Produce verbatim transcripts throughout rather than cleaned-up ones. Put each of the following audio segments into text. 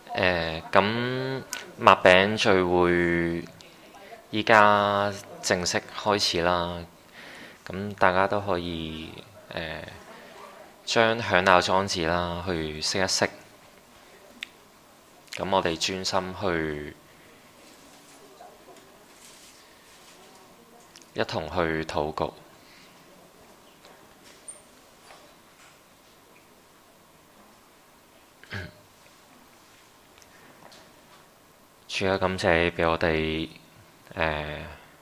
誒咁麥餅聚會依家正式開始啦，咁大家都可以誒將響鬧裝置啦去熄一熄，咁我哋專心去一同去禱告。主啊，感謝你俾我哋誒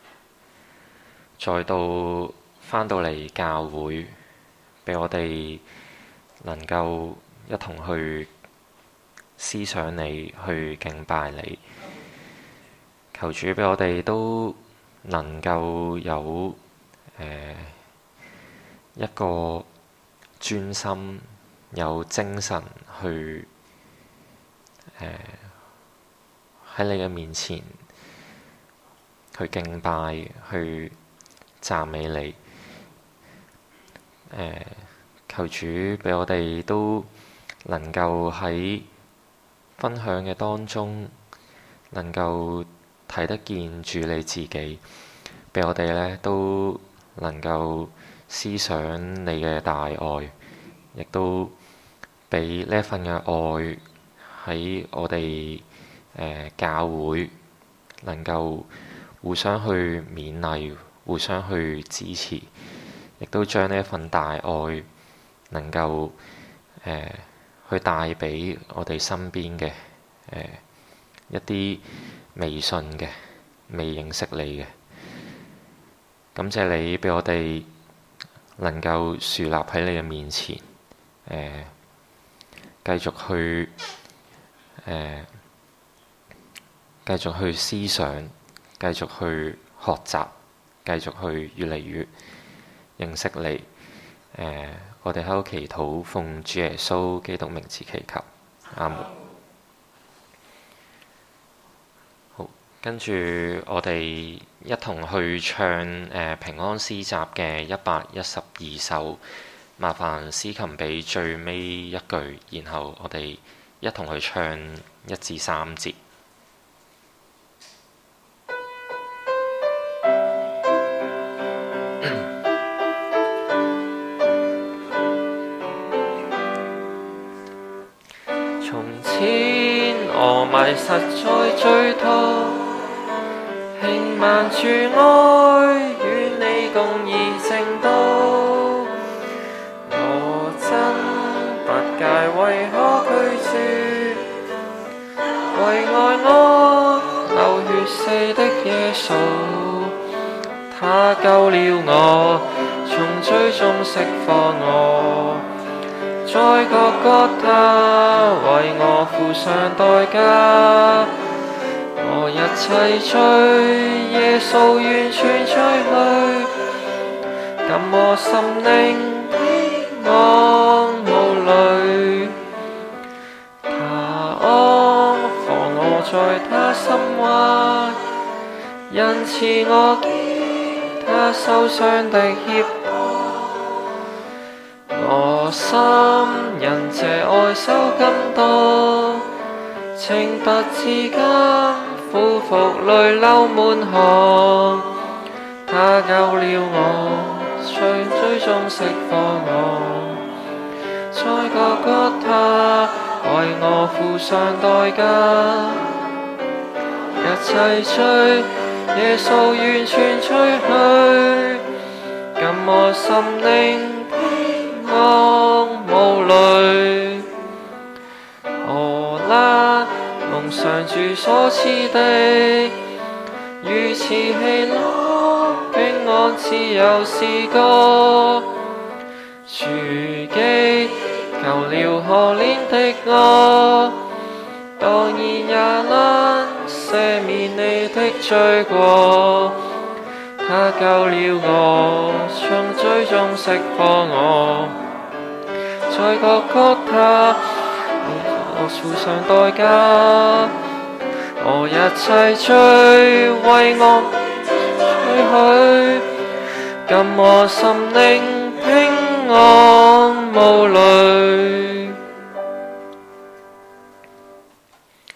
再到返到嚟教會，俾我哋能夠一同去思想你，去敬拜你。求主俾我哋都能夠有誒、呃、一個專心、有精神去誒喺、呃、你嘅面前去敬拜、去讚美你。誒、呃，求主俾我哋都能夠喺分享嘅當中，能夠睇得見主你自己，俾我哋咧都能夠思想你嘅大愛，亦都俾呢一份嘅愛喺我哋誒、呃、教會能夠互相去勉勵，互相去支持，亦都將呢一份大愛能夠誒、呃、去帶俾我哋身邊嘅誒、呃、一啲未信嘅、未認識你嘅。感謝你俾我哋能夠樹立喺你嘅面前，誒、呃、繼續去誒、呃、繼續去思想，繼續去學習，繼續去越嚟越認識你。誒、呃，我哋喺度祈禱，奉主耶穌基督名字祈求，阿門。好，跟住我哋一同去唱誒、呃、平安詩集嘅一百一十二首，麻煩司琴俾最尾一句，然後我哋一同去唱一至三節。從前我迷失在最途，輕慢住愛與你共而成道。我真不解為何拒絕，為愛我流血死的耶穌，他救了我，從罪中釋放我。在各各他為我付上代價，我一切罪耶穌完全除去，今我心靈平安無慮。他安放我在他心懷，因此我見他受傷的脅迫。我心因這愛受感動，情不自禁俯伏淚流滿項。他救了我，從罪中釋放我，在各各他為我付上代價，一切罪耶穌完全除去，今我心靈平安無慮。何那夢想主所賜的，如此喜樂平安自由詩歌。主既救了可憐的我，當然也能赦免你的罪過。他救了我，從罪中釋放我，在各各他我付上代價，我一切罪為我除去，今我心靈平安無慮。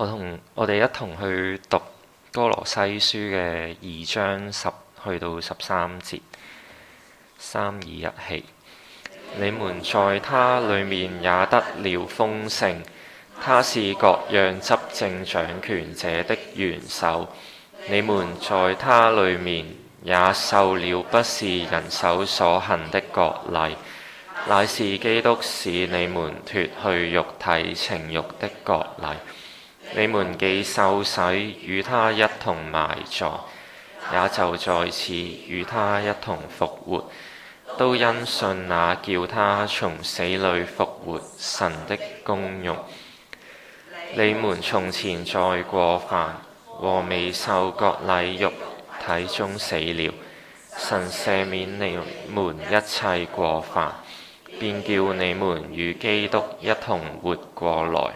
我同我哋一同去讀歌羅西書嘅二章十去到十三節，三二一起。你們在他裡面也得了豐盛，他是各樣執政掌權者的元首。你們在他裡面也受了不是人手所行的割禮，乃是基督使你們脫去肉體情慾的割禮。你們既受洗，與他一同埋葬，也就在此與他一同復活，都因信那叫他從死裡復活神的功用。你們從前在過犯和未受割禮肉體中死了，神赦免你們一切過犯，便叫你們與基督一同活過來。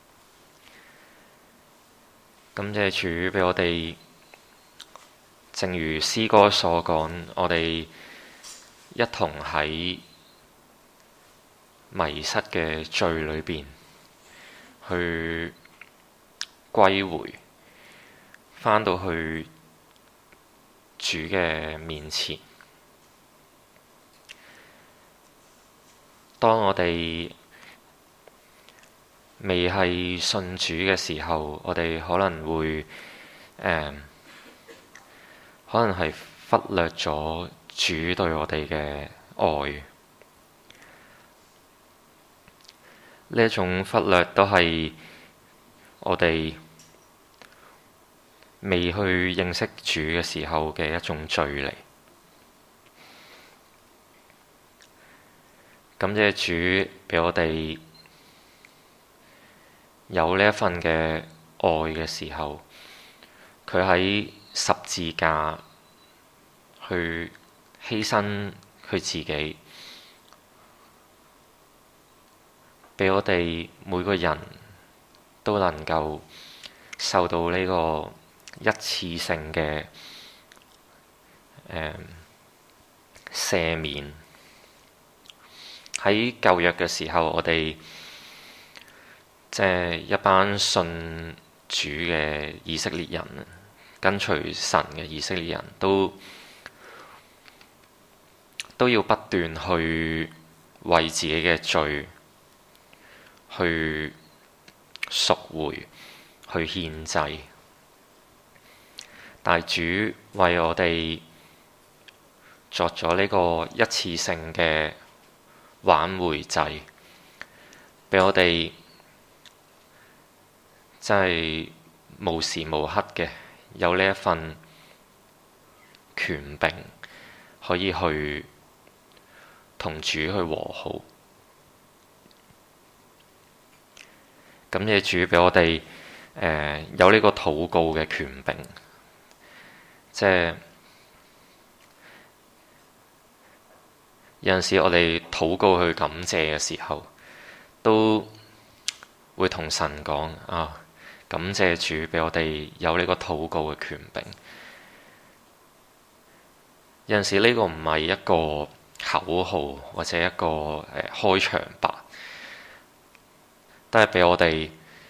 感謝主俾我哋，正如詩歌所講，我哋一同喺迷失嘅罪裏邊去歸回，返到去主嘅面前。當我哋未係信主嘅時候，我哋可能會誒、嗯，可能係忽略咗主對我哋嘅愛。呢一種忽略都係我哋未去認識主嘅時候嘅一種罪嚟。感謝主俾我哋有呢一份嘅愛嘅時候，佢喺十字架去犧牲佢自己，俾我哋每個人都能夠受到呢個一次性嘅誒赦免。喺舊約嘅時候，我哋即係一班信主嘅以色列人，跟隨神嘅以色列人都都要不斷去為自己嘅罪去贖回、去獻祭。但係主為我哋作咗呢個一次性嘅挽回祭，俾我哋真係無時無刻嘅有呢一份權柄，可以去同主去和好。感謝主俾我哋誒、呃、有呢個禱告嘅權柄，即係有陣時我哋禱告去感謝嘅時候，都會同神講啊，感謝主俾我哋有呢個禱告嘅權柄。有陣時呢個唔係一個口號或者一個誒、呃、開場白，都係俾我哋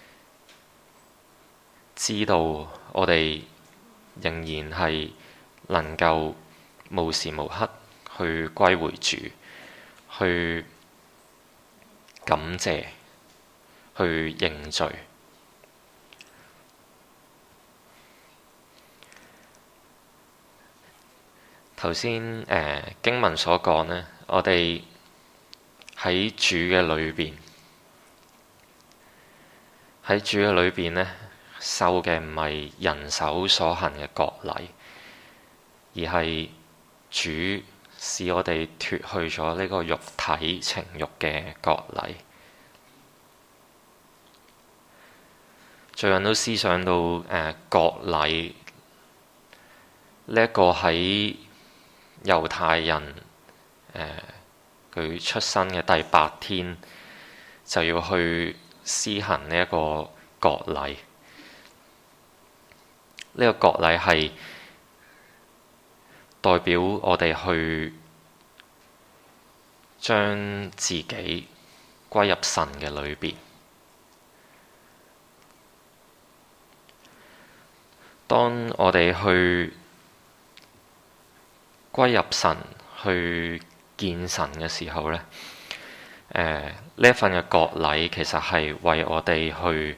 知道我哋仍然係能夠無時無刻去歸回主，去感謝，去認罪。頭先誒經文所講呢，我哋喺主嘅裏邊，喺主嘅裏邊呢，受嘅唔係人手所行嘅割禮，而係主使我哋脫去咗呢個肉體情慾嘅割禮。最近都思想到誒割禮呢一個喺猶太人誒佢、呃、出生嘅第八天就要去施行呢一個割禮。呢、這個割禮係代表我哋去將自己歸入神嘅裏邊。 當我哋去歸入神、去見神嘅時候呢，誒呢一份嘅割禮其實係為我哋去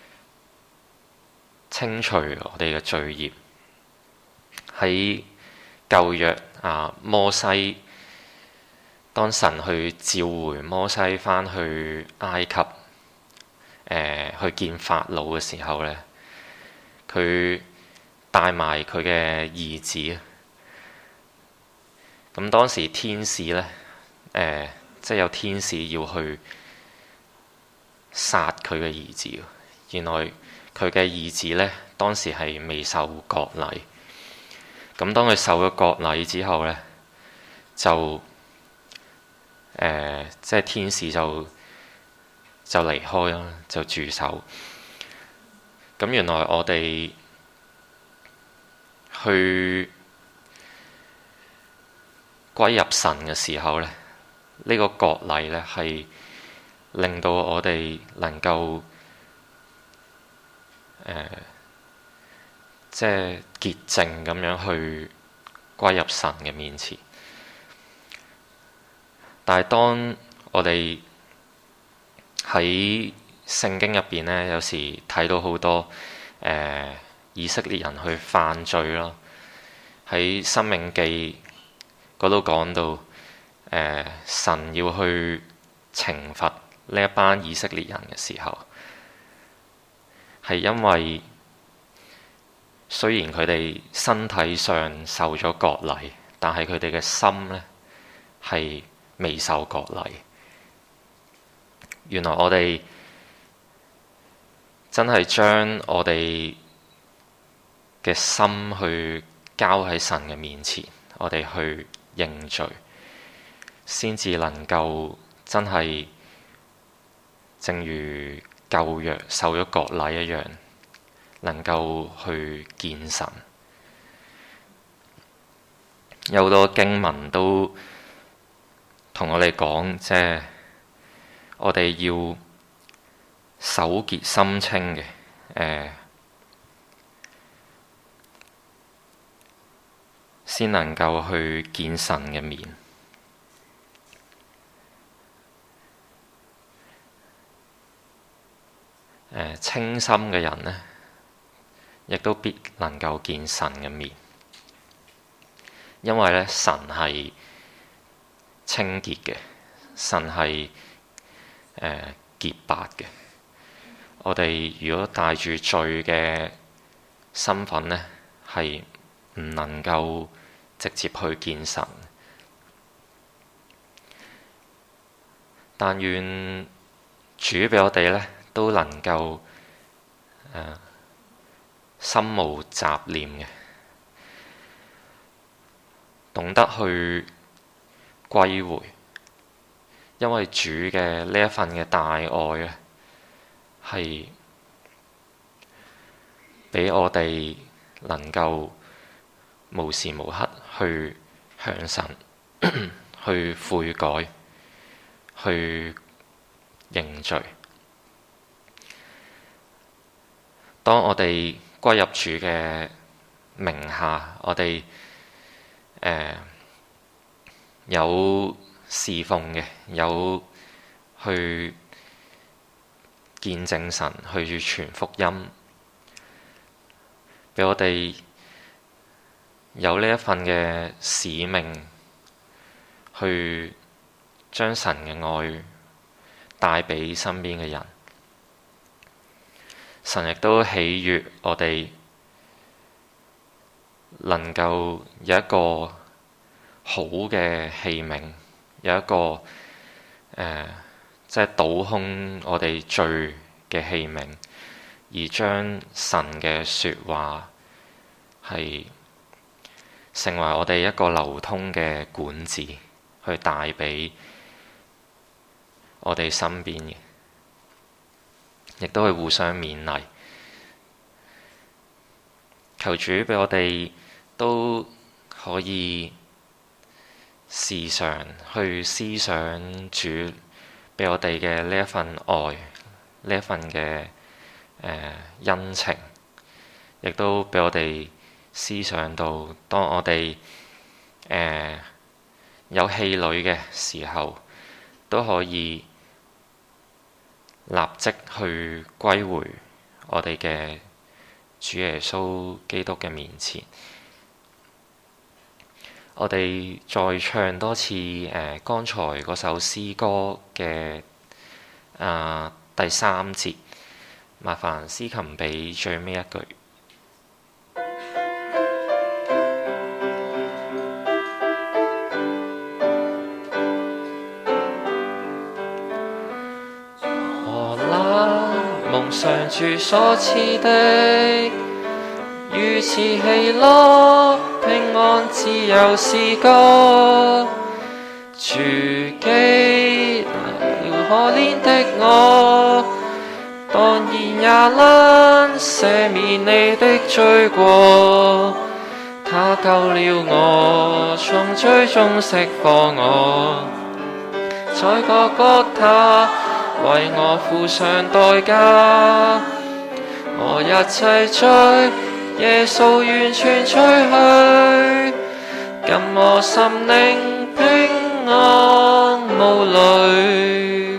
清除我哋嘅罪孽。喺舊約啊，摩西當神去召回摩西返去埃及，誒、呃、去見法老嘅時候呢，佢帶埋佢嘅兒子。咁當時天使呢，誒、呃、即係有天使要去殺佢嘅兒子。原來佢嘅兒子呢，當時係未受割禮。咁當佢受咗割禮之後呢，就誒、呃、即係天使就就離開啦，就住手。咁原來我哋去歸入神嘅時候呢，呢、這個割禮呢係令到我哋能夠誒、呃、即係潔淨咁樣去歸入神嘅面前。但係當我哋喺聖經入邊呢，有時睇到好多誒、呃、以色列人去犯罪咯。喺申命記嗰度講到，誒、呃、神要去懲罰呢一班以色列人嘅時候，係因為雖然佢哋身體上受咗割禮，但係佢哋嘅心呢係未受割禮。原來我哋真係將我哋嘅心去交喺神嘅面前，我哋去認罪，先至能夠真係正如舊約受咗割禮一樣，能夠去見神。有好多經文都同我哋講，即係我哋要手潔心清嘅，誒、呃，先能夠去見神嘅面。誒、呃，清心嘅人呢，亦都必能夠見神嘅面，因為咧神係清潔嘅，神係誒、呃、潔白嘅。我哋如果帶住罪嘅身份呢，係唔能夠直接去見神。但願主俾我哋呢，都能夠誒、呃、心無雜念嘅，懂得去歸回，因為主嘅呢一份嘅大愛咧，係俾我哋能夠無時無刻去向神去悔改，去認罪。當我哋歸入主嘅名下，我哋誒、呃、有侍奉嘅，有去見證神，去傳福音，俾我哋有呢一份嘅使命，去將神嘅愛帶俾身邊嘅人。神亦都喜悅我哋能夠有一個好嘅器皿，有一個誒、呃，即係倒空我哋罪嘅器皿，而將神嘅説話係成為我哋一個流通嘅管子，去帶俾我哋身邊嘅，亦都係互相勉勵。求主俾我哋都可以時常去思想主俾我哋嘅呢一份愛，呢一份嘅誒、呃、恩情， 亦都俾我哋思想到，當我哋誒、呃、有氣餒嘅時候，都可以立即去歸回我哋嘅主耶穌基督嘅面前。我哋再唱多次誒、呃、剛才嗰首詩歌嘅啊、呃、第三節，麻煩司琴俾最尾一句。何那夢想主所賜的，如此喜樂平安自由是歌，主記了可憐的我，當然也能赦免你的罪過。他救了我，從罪中釋放我，在各各他為我付上代價，我一切罪耶穌完全除去，今我心靈平安無慮。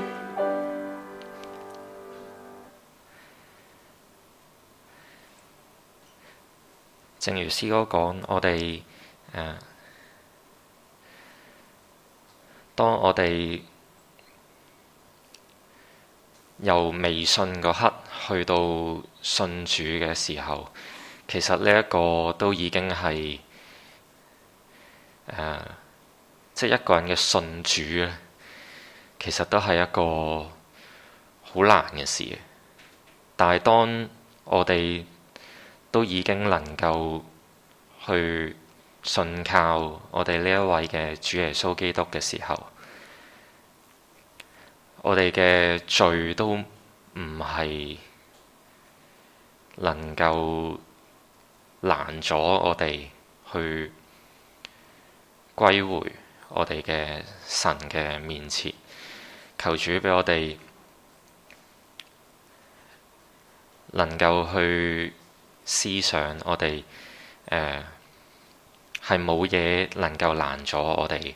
正如詩歌講，我哋誒、呃，當我哋由未信嗰刻去到信主嘅時候，其實呢一個都已經係誒、呃，即係一個人嘅信主咧，其實都係一個好難嘅事。但係當我哋都已經能夠去信靠我哋呢一位嘅主耶穌基督嘅時候，我哋嘅罪都唔係能夠攔阻我哋去歸回我哋嘅神嘅面前。求主俾我哋能夠去思想我哋誒係冇嘢能夠攔阻我哋，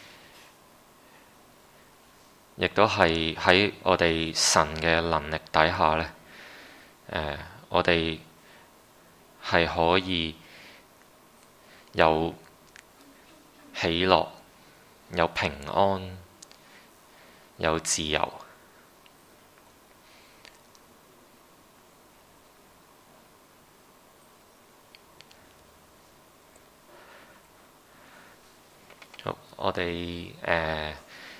亦都係喺我哋神嘅能力底下咧，誒、呃、我哋係可以有喜樂、有平安、有自由。好，我哋誒、呃，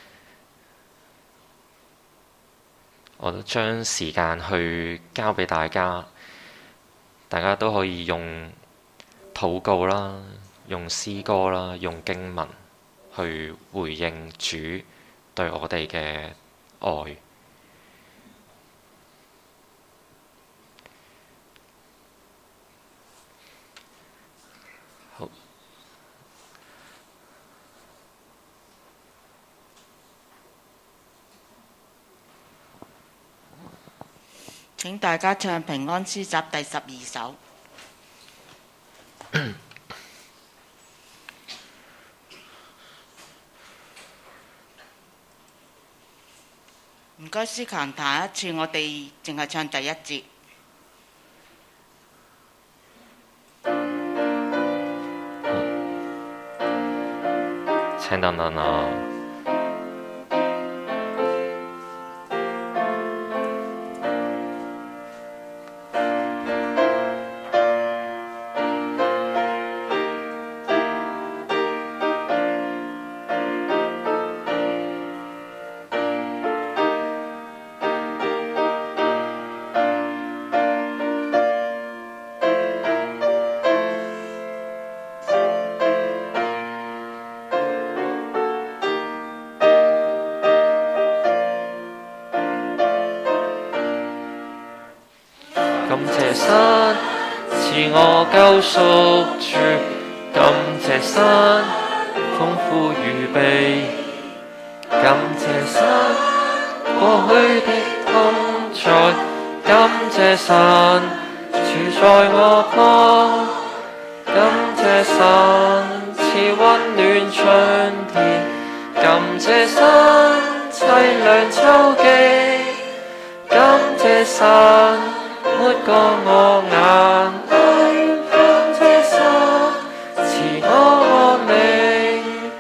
我都將時間去交俾大家，大家都可以用禱告啦，用詩歌啦，用經文去回應主對我哋嘅愛。好， 請大家唱平安詩集第十二首。唔該，司琴彈一次，我哋淨係唱第一節。 請等等啊！感謝神賜我救贖主，感謝神豐富預備，感謝神過去的同在，感謝神住在我旁。感謝神賜溫暖春天，感謝神凄涼秋季，感謝神抹乾我眼淚，感謝神賜我安寧。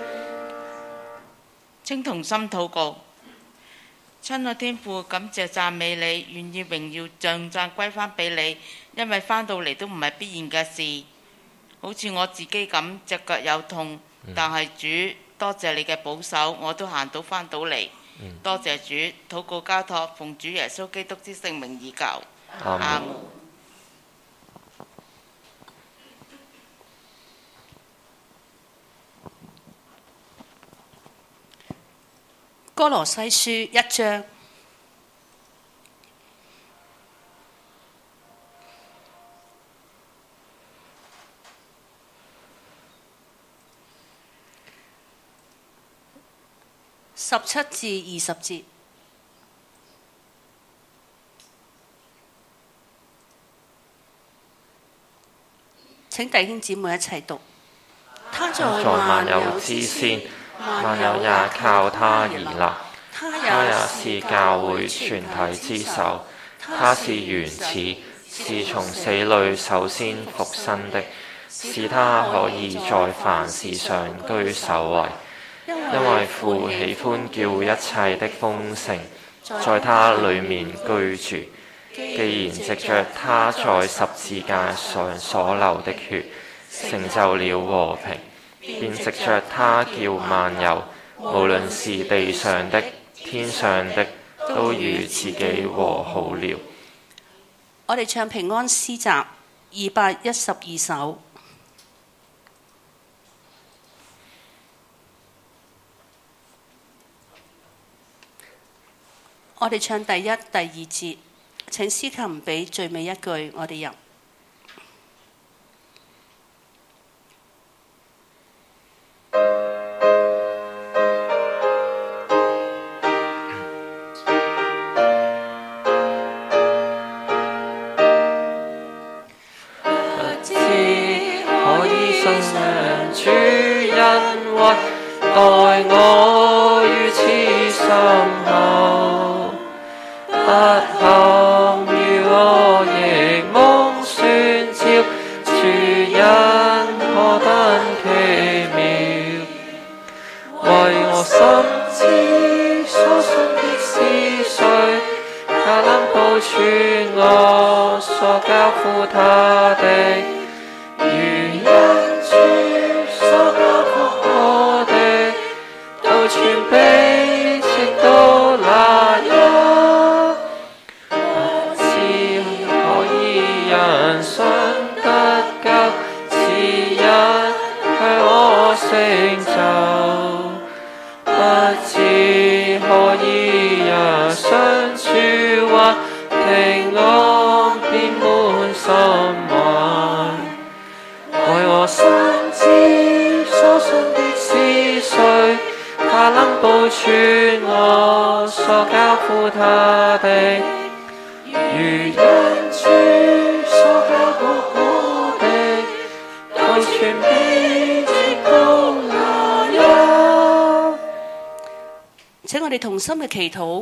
請同心禱告。親愛天父，感謝讚美你，願意榮耀頌讚歸翻俾你，因為翻到嚟都唔係必然嘅事。好似我自己咁，隻腳有痛，但係主多謝你嘅保守，我都行到翻到嚟。嗯、多謝主，禱告交託，奉主耶穌基督之聖名而求。阿門。 歌羅西書一章。十七至二十節，請弟兄姊妹一齊讀。他在萬有之先，萬有也靠他而立。他也是教會全體之首。他是原始，是從死裏首先復生的，使他可以在凡事上居首位。因為父喜歡叫一切的豐盛在他裡面居住，既然藉着他在十字架上所流的血成就了和平，便藉着他叫萬有，無論是地上的、天上的，都與自己和好了。我哋唱平安詩集二百一十二首。我哋唱第一、第二節，請司琴俾最尾一句，我哋入。 不知可以信仰主恩惠，待我如此深厚。不堪於我亦蒙選召，主恩何等奇妙，為我深知所信的是誰，他能保存我所交付他的，如恩主所交付我的，都全備直到那日。人信得救，是因向我成就，不知可以也相處或平安，便滿心懷。為我深知所信的是誰，他能保存我所交付他的，如恩主。 請我哋同心嘅祈禱。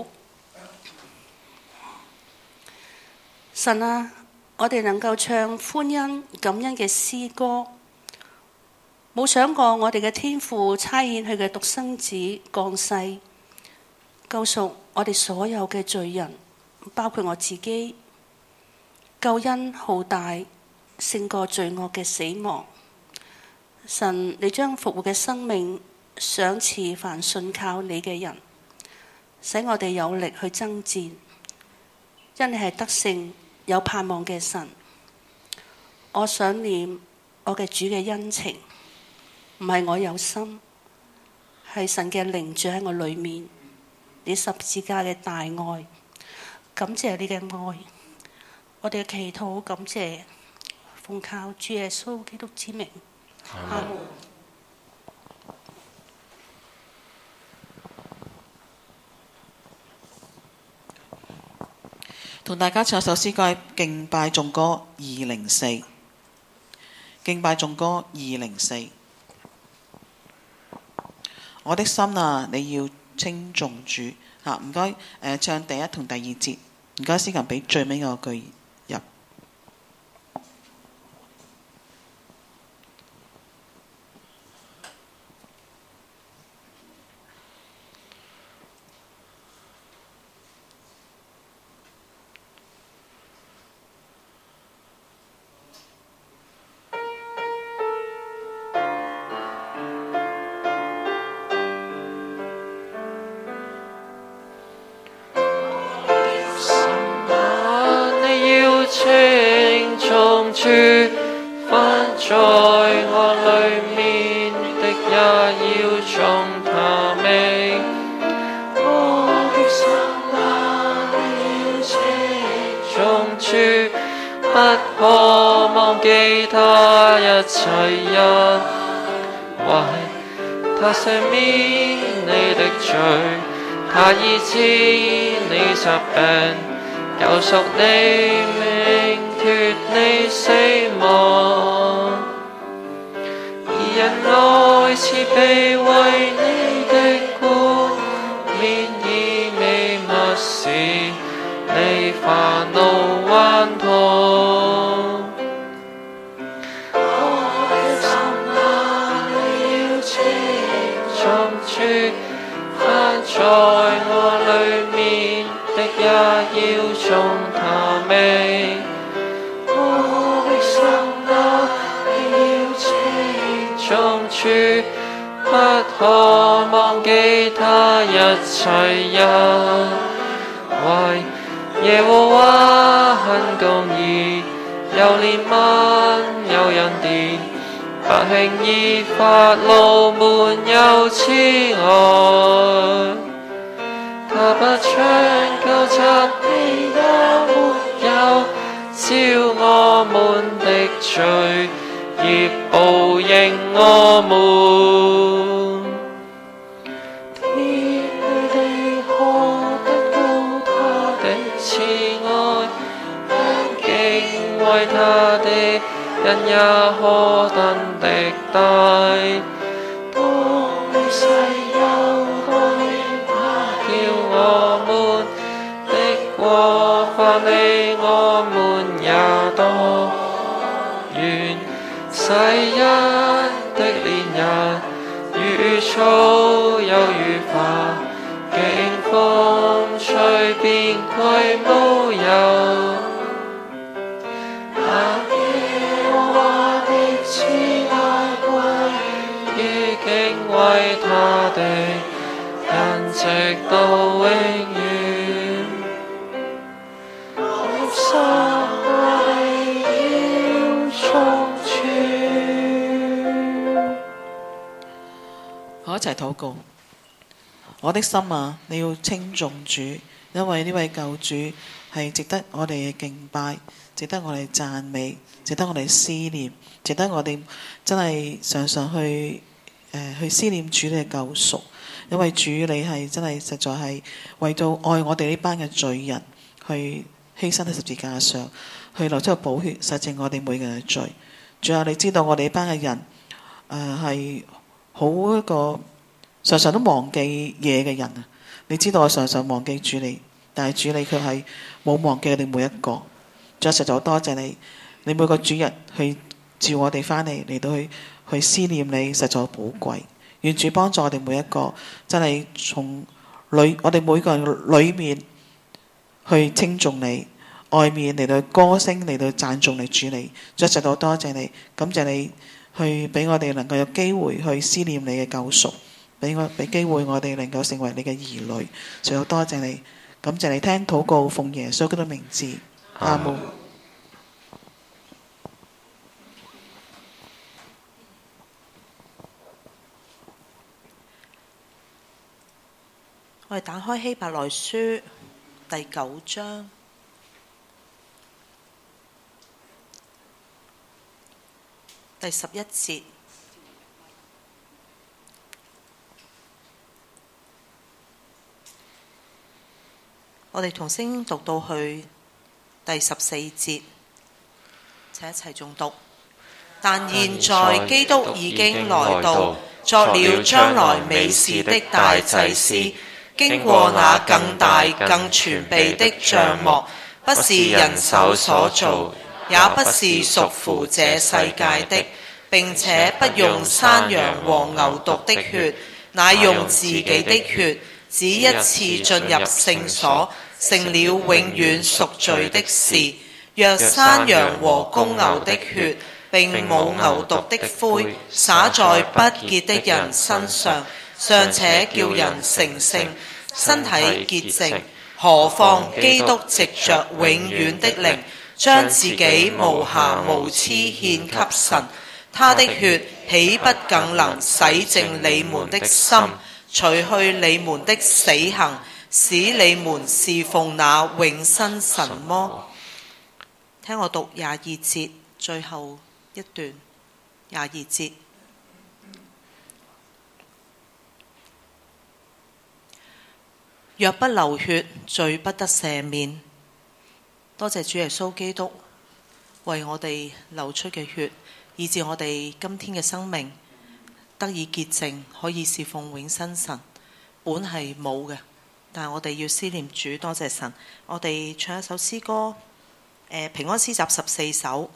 神啊，我哋能夠唱歡欣感恩嘅詩歌，冇想過我哋嘅天父差遣佢嘅獨生子降世，救贖我哋所有嘅罪人，包括我自己。救恩浩大，勝過罪惡嘅死亡。神，你將復活嘅生命賞賜凡信靠你嘅人，使我哋有力去爭戰，因你係得勝有盼望嘅神。我想念我嘅主嘅恩情，唔係我有心，係神嘅靈住喺我裏面。你十字架嘅大愛，感謝你嘅愛。我哋嘅祈禱感謝，奉靠主耶穌基督之名。阿門。 同大家唱首詩歌，敬拜頌歌二零四，敬拜頌歌二零四。我的心啊，你要稱頌主。嚇，唔該，誒唱第一同第二節，唔該，司琴俾最尾嗰句入。 稱頌主，凡在我裏面的也要頌他名。我的心啊，你要稱頌主，不可忘記他一切恩惠，他赦免你的罪，他醫治你疾病，救贖你命，脫你死亡。以仁愛慈悲為你的冠冕，以美物使你煩惱還痛。我的心啊，你要稱頌主，凡在我裏面的也要頌他名。我的心啊，你要稱頌主，不可忘記他一切恩惠。耶和華很公義，有憐憫有恩典，不輕易發怒，滿有慈愛。他不將救責備也沒有，照我們的罪孽報應我們。天與地何得到他的慈愛，敬畏他的人也何等的大。當你世有我們的過犯離我們也多遠，世人的憐人如草又如花，經風吹便歸無有。但耶和華的慈愛歸於敬畏他的人，直到永遠。我的心啊，你要頌主。 我一齊禱告。我的心啊，你要稱頌主，因為呢位救主係值得我哋嘅敬拜，值得我哋讚美，值得我哋思念，值得我哋真係常常去、呃、去思念主你嘅救贖。因為主你係真係實在係為到愛我哋呢班嘅罪人，去犧牲喺十字架上，去流出個寶血，洗淨我哋每個人嘅罪。主啊，你知道我哋呢班嘅人誒係好一個常常都忘記嘢嘅人啊！你知道我常常忘記主你，但係主你卻係冇忘記我哋每一個。主啊，實在好多謝你，你每個主日去召我哋翻嚟嚟到去去思念你，實在好寶貴。願主幫助我哋每一個，真係從裏我哋每個人裏面去稱頌你，外面嚟到歌聲嚟到讚頌你主你。主啊，實在好多謝你，感謝你去俾我哋能夠有機會去思念你嘅救贖，俾我俾機會我哋能夠成為你嘅兒女。實在好多謝你，感謝你聽禱告，奉耶穌基督名字，阿門。 我哋打開希伯來書第九章第十一節，我哋同聲讀到去第十四節，請一齊誦讀。但現在基督已經來到，作了將來美事的大祭司，經過那更大更全備的帳幕，不是人手所造，也不是屬乎這世界的，並且不用山羊和牛犢的血，乃用自己的血，只一次進入聖所，成了永遠贖罪的事。若山羊和公牛的血並母牛犢的灰灑在不潔的人身上，尚且叫人成聖，身體潔淨，何況基督藉着永遠的靈，將自己無瑕無疵獻給神，他的血豈不更能洗淨你們的心，除去你們的死行，使你們侍奉那永生神麼？聽我讀廿二節最後一段。廿二節，若不流血，罪不得赦免。多謝主耶穌基督為我哋流出嘅血，以致我哋今天嘅生命得以潔淨，可以侍奉永生神。本係冇嘅，但係我哋要思念主。多謝神。我哋唱一首詩歌，呃、平安詩集十四首。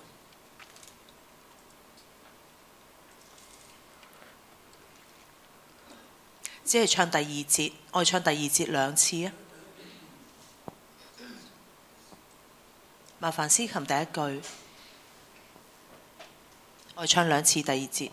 只係唱第二節，我哋唱第二節兩次啊！麻煩司琴第一句，我哋唱兩次第二節。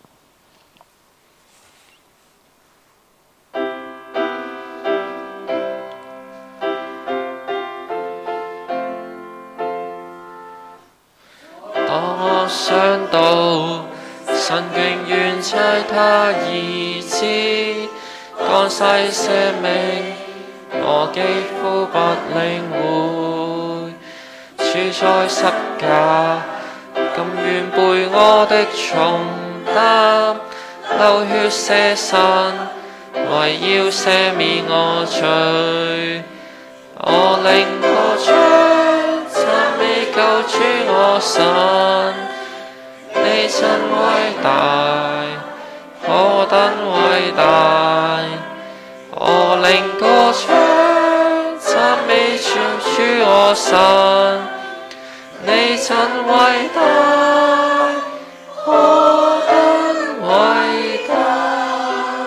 當我想到神竟願差他兒子降世捨命，我幾乎不領會，主在十架，甘願背我的重擔，流血捨身，為要赦免我罪。我領歌唱，讚美救主我神，你真偉大，何等偉大！我領歌唱，讚美主主我神，你真偉大，何等偉大！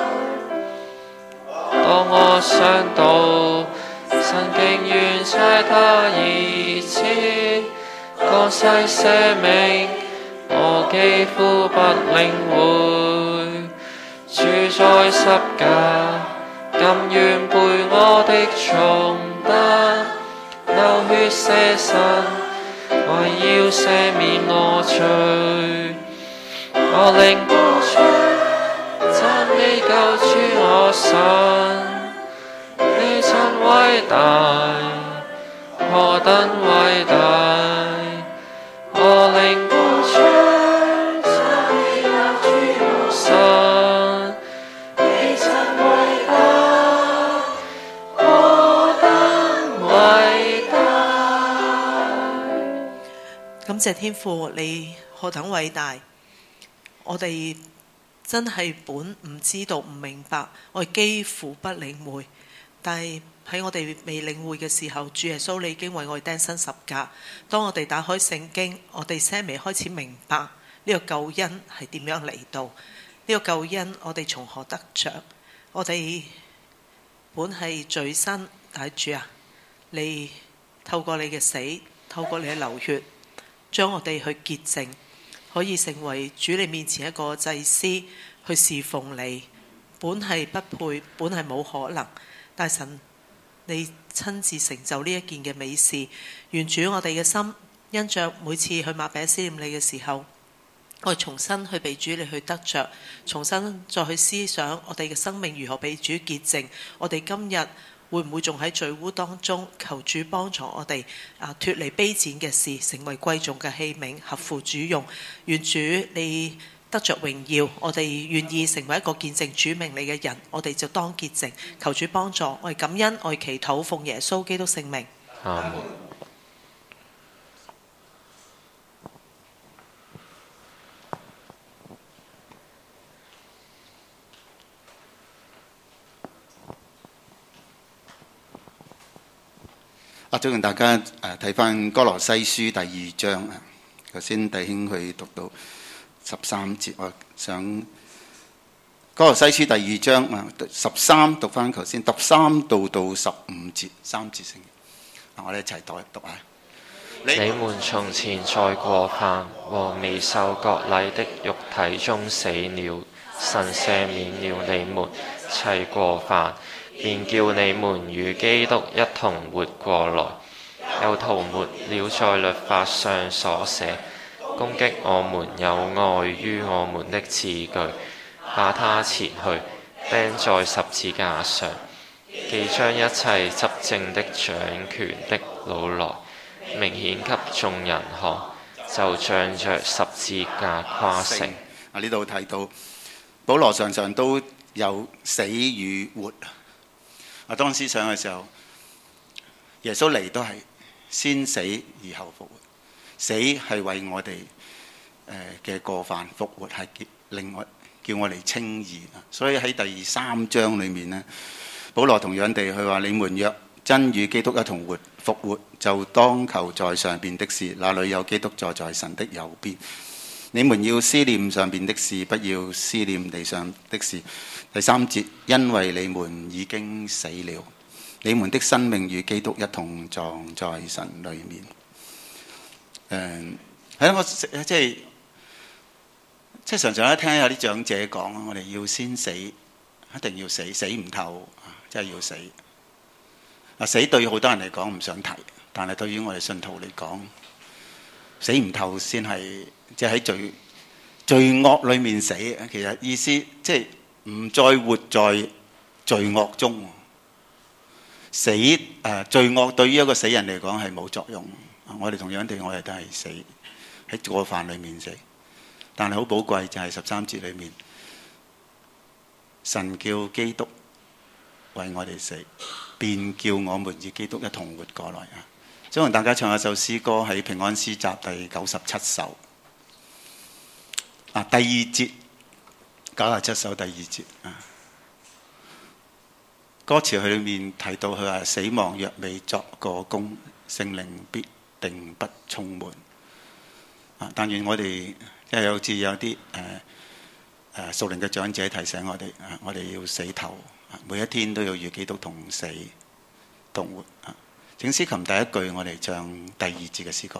當我想到神竟願差他兒子降世捨命，我幾乎不領會，主在十架，甘願背我的重擔，流血捨身，為要赦免我罪。我領歌唱，讚美救主我神，你真偉大，何等偉大！我領歌唱，讚美救主我神，你真偉大，何等偉大！ 感謝天父，你何等偉大！我哋真係本唔知道唔明白，我哋幾乎不領會，但係喺我哋未領會嘅時候，主耶穌你已經為我哋釘身十架。當我哋打開聖經，我哋稍微開始明白呢個救恩係點樣嚟到，呢個救恩我哋從何得着？我哋本係罪身，但係主啊，你透過你嘅死，透過你嘅流血，將我哋去潔淨，可以成為主你面前一個祭司去侍奉你。本係不配，本係冇可能，但神你親自成就呢一件嘅美事。願主我哋嘅心因着每次去擘餅思念你嘅時候，我哋重新去被主你去得着，重新再去思想我哋嘅生命如何被主潔淨。我哋今日會唔會仲喺罪污當中？求主幫助我哋啊，脫離卑賤嘅事，成為貴重嘅器皿，合乎主用。願主你得着榮耀，我哋願意成為一個見證主名你嘅人，我哋就當潔淨。求主幫助我哋，感恩我哋祈禱，奉耶穌基督聖名。 阿門。 啊，歡迎大家誒睇翻歌羅西書第二章啊。頭先弟兄去讀到十三節，我想歌羅西書第二章啊，十三讀翻頭先，十三到到十五節，三節聖經。啊，我哋一齊讀讀啊。 你們從前在過犯和未受割禮的肉體中死了，神赦免了你們一切過犯，便叫你們與基督一同活過來，又塗抹了在律法上所寫攻擊我們有礙於我們的字據，把它撤去，釘在十字架上，既將一切執政的掌權的擄來明顯給眾人看，就仗着十字架誇勝。 啊，呢度睇到保羅常常都有死與活。啊，當思想嘅時候，耶穌嚟都係先死而後復活。死係為我哋誒嘅過犯，復活係令我叫我哋稱義。所以喺第三章裏面呢，保羅同樣地佢話：你們若真與基督一同活復活，就當求在上邊的事，那裏有基督坐在神的右邊。你們要思念上邊的事，不要思念地上的事。第三節，因為你們已經死了，你們的生命與基督一同葬在神裏面。誒係啦，我即係即係常常咧聽有啲長者講，我哋要先死，一定要死，死唔透，即係要死。啊，死對好多人嚟講唔想提，但係對於我哋信徒嚟講，死唔透先係即係喺罪罪惡裏面死。其實意思即係唔再活在罪惡中。死誒、呃、罪惡對於一個死人嚟講係冇作用。我哋同樣地，我哋都係死喺過犯裏面死。但係好寶貴就係十三節裏面，神叫基督為我哋死，便叫我們與基督一同活過來啊！想同大家唱一首詩歌，喺平安詩集第九十七首啊，第二節，九十七首第二節啊。歌詞佢裏面提到佢話：死亡若未作過功，聖靈必定不充滿啊！但願我哋即係好似有啲誒誒屬靈嘅長者提醒我哋啊，我哋要死透。每一天都要與基督同死同活啊！請詩琴第一句，我哋唱第二節嘅詩歌。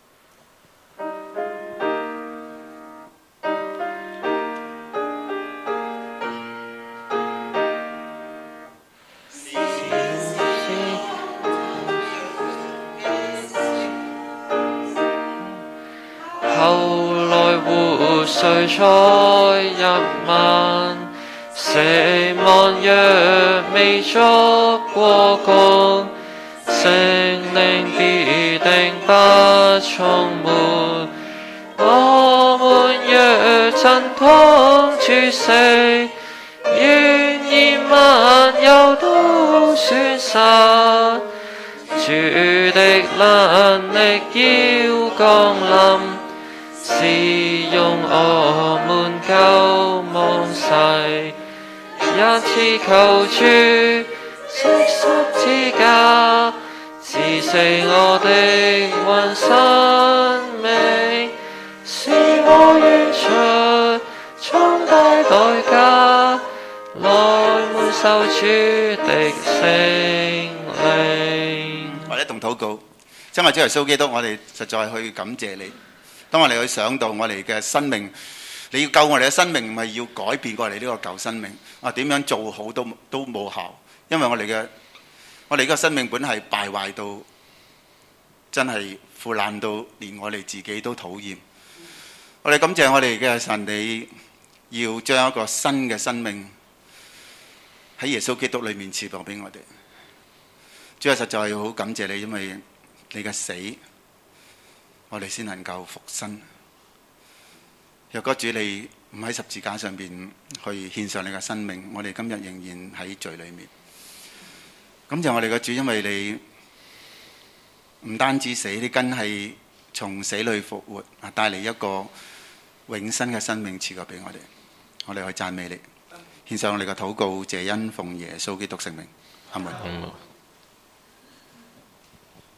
後來活睡在日晚，死亡若未作過功，聖靈必定不充滿。我們若真同主死，願意萬有都損失。主的能力要降臨，是用我們救亡世。因此求主藉十字架治死我的魂生命，使我願出重大代價，來滿受主的聖靈。 或者同禱告，親愛主耶穌基督，我哋實在去感謝你。當我哋去想到我哋嘅生命，你要救我哋嘅生命，唔係要改變過嚟呢個舊生命。啊，點樣做好都都冇效，因為我哋嘅我哋呢個生命本係敗壞到，真係腐爛到連我哋自己都討厭。我哋感謝我哋嘅神，你要將一個新嘅生命喺耶穌基督裏面賜福俾我哋。主啊，實在好感謝你，因為你嘅死，我哋先能夠復生。若果主你唔喺十字架上邊去獻上你嘅生命，我哋今日仍然喺罪裏面。咁就我哋嘅主，因為你唔單止死，你更係從死裏復活，啊，帶嚟一個永生嘅生命賜過俾我哋。我哋去讚美你，獻上我哋嘅禱告，謝恩奉耶穌基督聖名，阿門。 嗯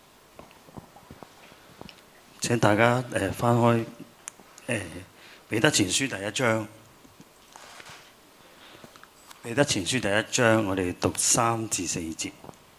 請大家誒翻開誒彼得前書第一章。彼得前書第一章，我哋讀三至四節。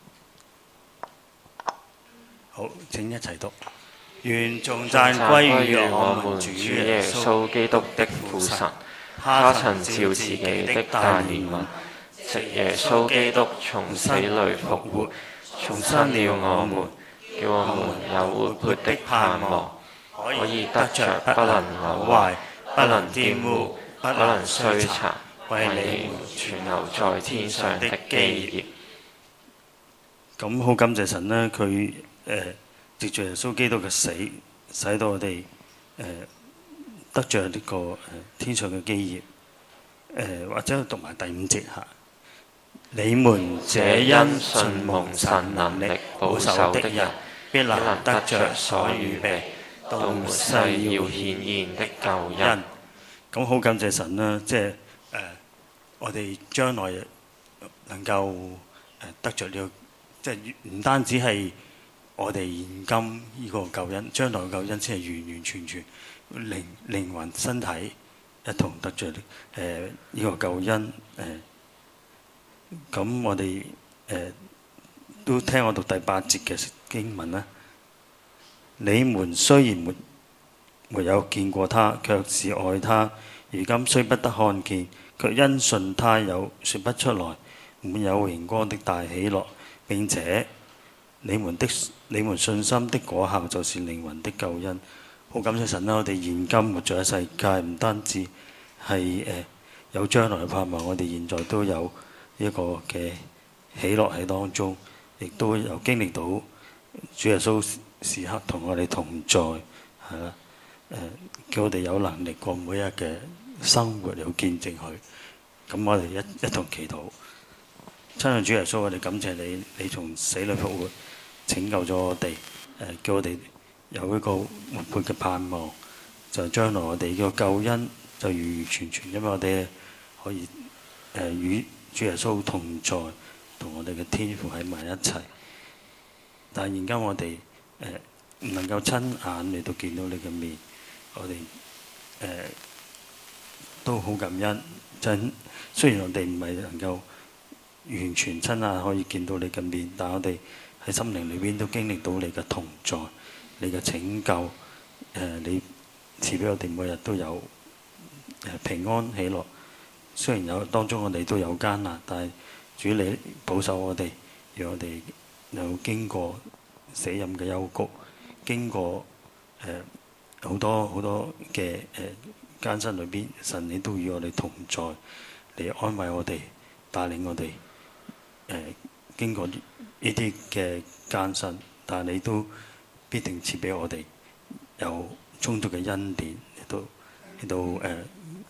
好，請一齊讀。願頌讚歸於我們主耶穌基督的父神，他曾照自己的大憐憫，藉耶穌基督從死裏復活，重生了我們，叫我們有活潑的盼望，可以得着不能朽壞、不能玷污、不能衰殘，為你們存留在天上的基業。咁好感謝神呢，佢誒藉住耶穌基督嘅死，使到我哋誒、呃、得着呢、這個誒、呃、天上嘅基業。誒、呃、或者讀埋第五節嚇。你們這因信蒙神能力保守的人，必能得着所預備到末世要顯現的救恩。咁好感謝神啦，即係誒、呃、我哋將來能夠誒得着呢、這個，即係唔單止係我哋現今呢個救恩，將來嘅救恩先係完完全全靈靈魂身體一同得着誒呢個救恩誒。呃咁我哋誒、呃、都聽我讀第八節嘅經文啦。你們雖然沒沒有見過他，卻是愛他；如今雖不得看見，卻因信他有說不出來滿有榮光的大喜樂。並且你們的你們信心的果效就是靈魂的救恩。好感謝神啦！我哋現今活在世界，唔單止係誒、呃、有將來嘅盼望，我哋現在都有一個嘅喜樂喺當中，亦都有經歷到主耶穌時刻同我哋同在，係啦，誒叫我哋有能力過每日嘅生活，有見證佢。咁我哋一一同祈禱，親愛主耶穌，我哋感謝你，你從死裏復活，拯救咗我哋，誒叫我哋有一個活潑嘅盼望，就係將來我哋嘅救恩就完完全全，因為我哋可以誒與主耶穌同在，同我哋嘅天父喺埋一齊。但係現今我哋誒唔能夠親眼嚟到見到你嘅面，我哋誒、呃、都好感恩。真雖然我哋唔係能夠完全親眼可以見到你嘅面，但係我哋喺心靈裏邊都經歷到你嘅同在，你嘅拯救。誒、呃，你賜俾我哋每日都有誒平安喜樂。雖然有當中我哋都有艱難，但係主你保守我哋，讓我哋有經過死蔭嘅幽谷，經過誒好、呃、多好多嘅誒艱辛裏邊，神你都與我哋同在，嚟安慰我哋，帶領我哋誒、呃、經過呢啲嘅艱辛，但係你都必定賜俾我哋有充足嘅恩典，嚟到嚟到誒。呃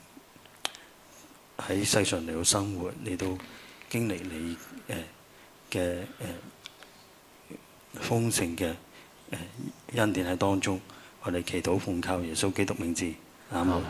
喺世上嚟到生活，嚟到經歷你誒嘅誒豐盛嘅誒、呃、恩典喺當中，我哋祈禱奉靠耶穌基督名字，阿門。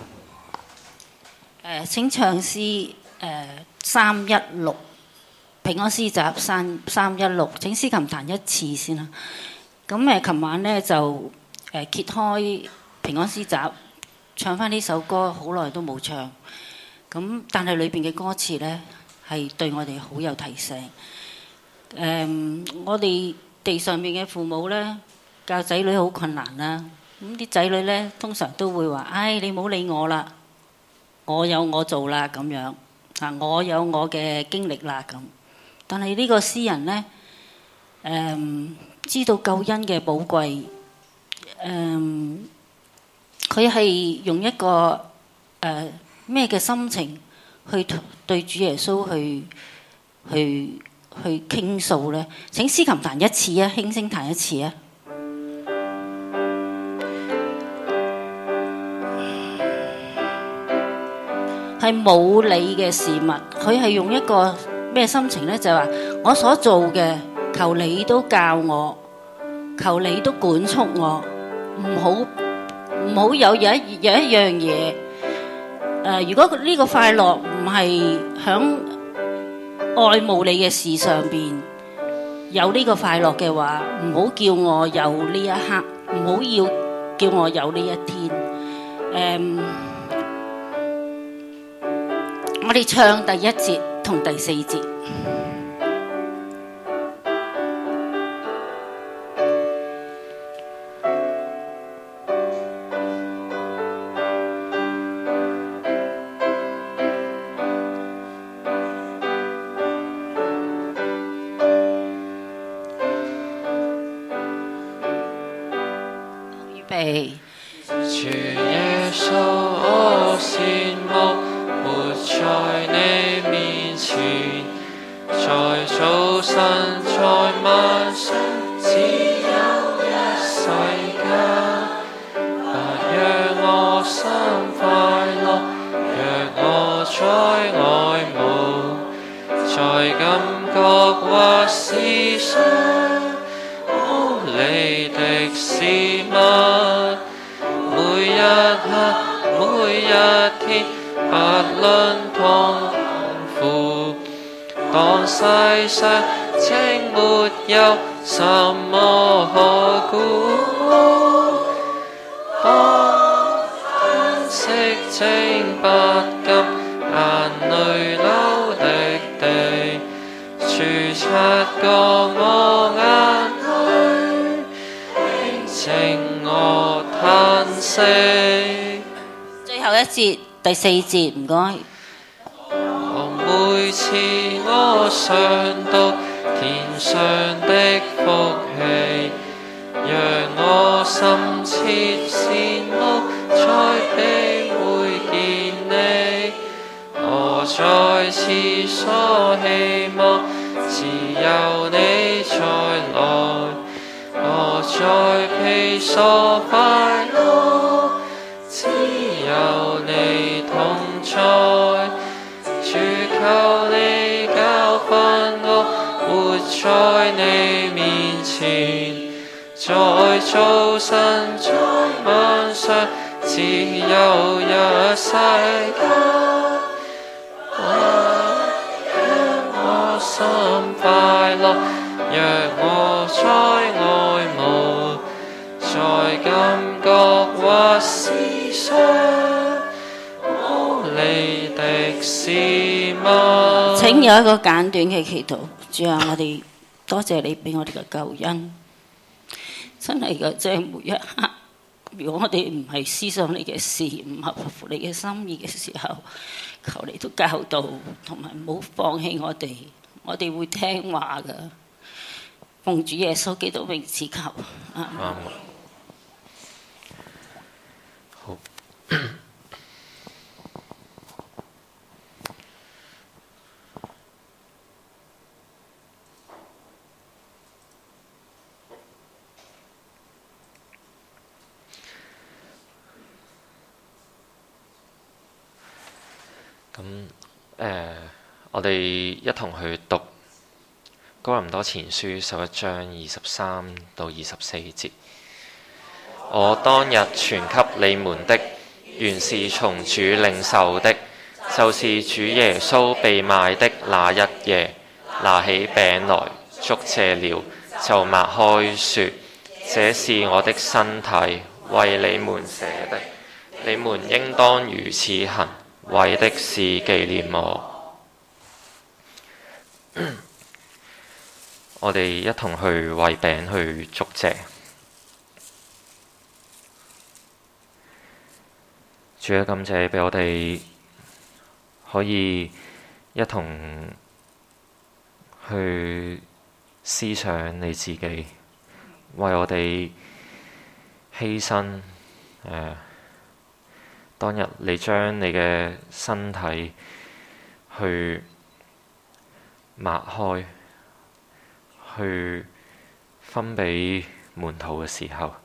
誒請唱詩誒三一六平安詩集三三一六，請司琴彈一次先啦。咁誒，琴晚咧就誒、呃、揭開平安詩集，唱翻呢首歌，好耐都冇唱。咁但係裏邊嘅歌詞呢，係對我哋好有提醒。誒、嗯，我哋地上面嘅父母呢，教仔女好困難啦。咁啲仔女呢，通常都會話：唉，你唔好理我啦，我有我做啦咁樣。啊，我有我嘅經歷啦咁。但係呢個詩人呢，誒、嗯，知道救恩嘅寶貴。誒、嗯，佢係用一個誒。呃咩嘅心情去對主耶穌去去去傾訴呢？請司琴彈一次啊，輕聲彈一次啊！係冇你嘅事物，佢係用一個咩心情呢？就係話我所做嘅，求你都教我，求你都管束我，唔好唔好有有一有一樣嘢。誒、呃，如果呢個快樂唔係響愛慕你嘅事上邊有呢個快樂嘅話，唔好叫我有呢一刻，唔唔好要叫我有呢一天。誒，我哋唱第一節同第四節。 主耶穌，我羨慕活在你面前，在早晨，在晚上，只有一世間。讓我心快樂，讓我在愛慕，在感覺或思想，無理的事物。每一刻，每一天，不論痛苦，當世上竟沒有什麼可顧，當嘆息竟不禁眼淚流滴滴，主察覺我眼淚，平靜我嘆息。 最後一節第四節，唔該。 每次我想到天上的福氣，讓我深切羨慕，再被會見你。我在廁所希望，只有你再來。我在庇所快樂，只有你同在。主求你教訓我，活在你面前，在早晨，在晚上，只有一世間。讓我心快樂，讓我在愛慕，在感覺或思想，無理的事物。 請有一個簡短嘅祈禱。主啊，我哋多謝你俾我哋嘅救恩，真係嘅，即係每一刻。如果我哋唔係思想你嘅事，唔合乎你嘅心意嘅時候，求你都教導，同埋唔好放棄我哋，我哋會聽話㗎。奉主耶穌基督名祈求。啊， 好。咁誒、呃，我哋一同去讀哥林多前書十一章二十三到二十四節。我當日傳給你們的，原是從主領受的，就是主耶穌被賣的那一夜，拿起餅來，祝謝了，就擘開說：這是我的身體，為你們捨的，你們應當如此行，為的是紀念我。我哋一同去為餅去祝謝。主啊，感謝俾我哋可以一同去思想你自己，為我哋犧牲。誒，當日你將你嘅身體去擘開，去分俾門徒嘅時候，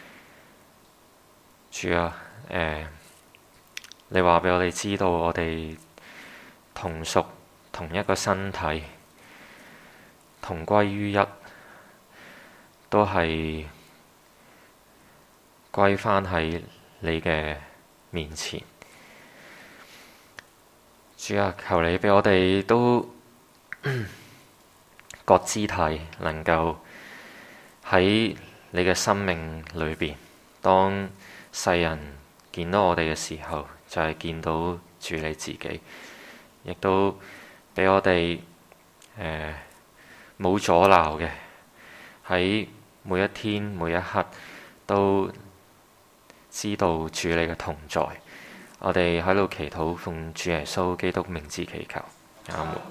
主啊，誒、呃，你話俾我哋知道，我哋同屬同一個身體，同歸於一，都係歸返喺你嘅面前。主啊，求你俾我哋都各肢體能夠喺你嘅生命裏邊，當世人見到我哋嘅時候，就係見到主你自己，亦都俾我哋誒冇阻撓嘅，喺每一天每一刻都知道主你嘅同在。我哋喺度祈禱，奉主耶穌基督名字祈求，阿門。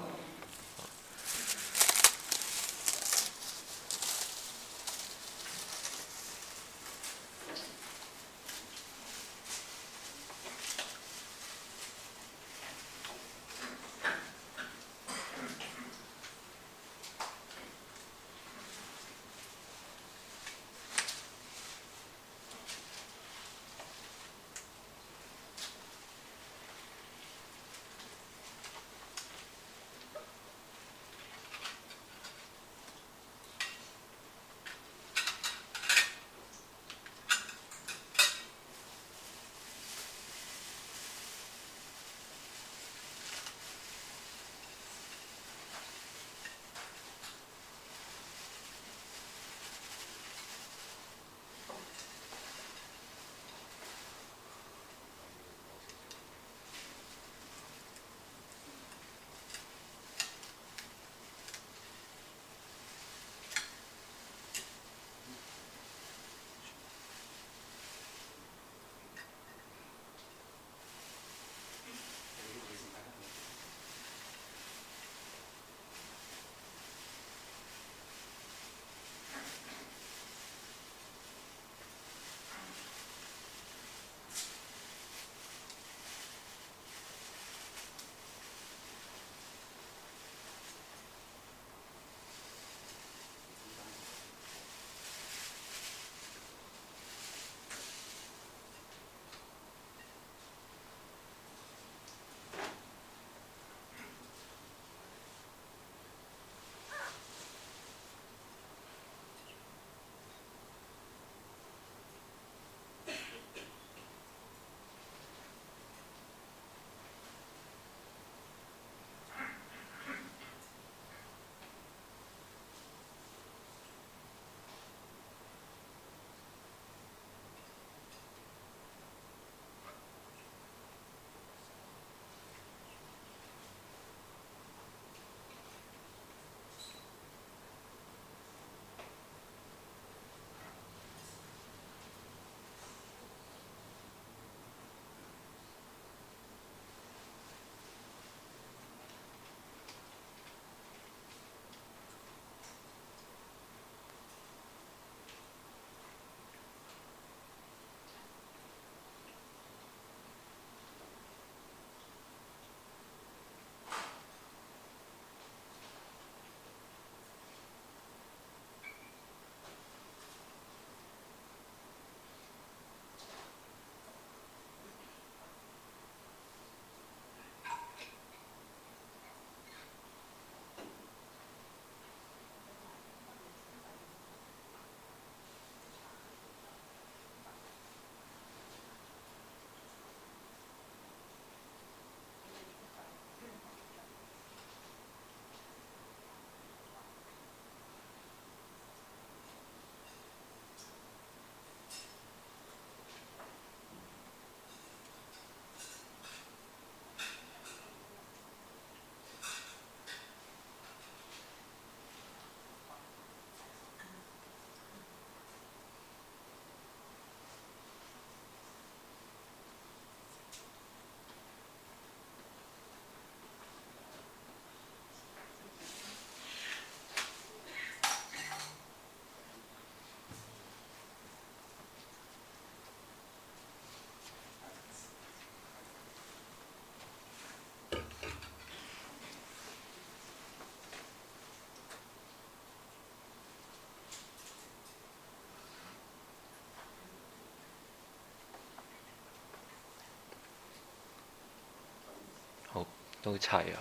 都齊啊！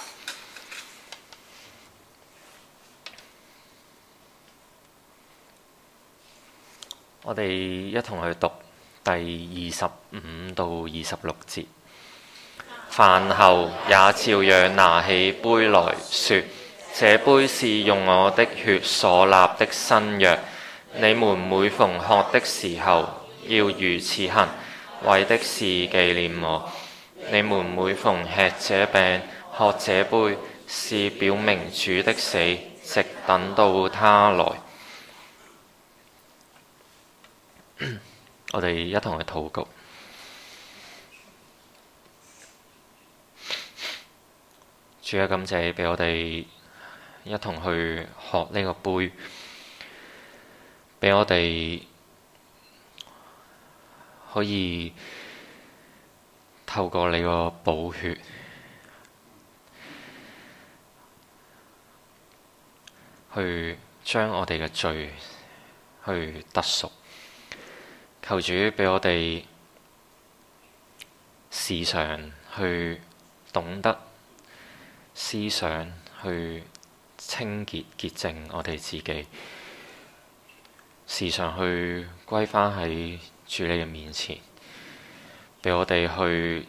我哋一同去讀第二十五到二十六節。飯後也照樣拿起杯來說：這杯是用我的血所立的新約。 你們每逢喝的時候，要如此行，為的是紀念我。你們每逢吃這餅、喝這杯，是表明主的死，直等到他來。我哋一同去禱告。主啊，感謝俾我哋一同去喝呢個杯，俾我哋可以透過你個寶血去將我哋嘅罪去得贖。求主俾我哋時常去懂得思想，去清潔潔淨我哋自己，時常去歸返喺主你嘅面前，俾我哋去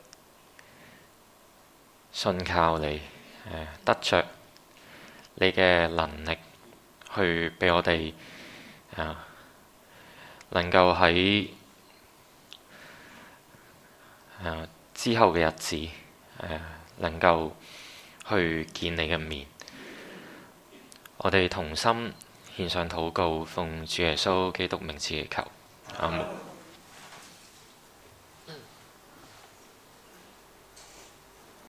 信靠你，得着你嘅能力，去俾我哋啊能夠喺誒之後嘅日子誒、呃、能夠去見你嘅面。我哋同心獻上禱告，奉主耶穌基督名字祈求，阿門。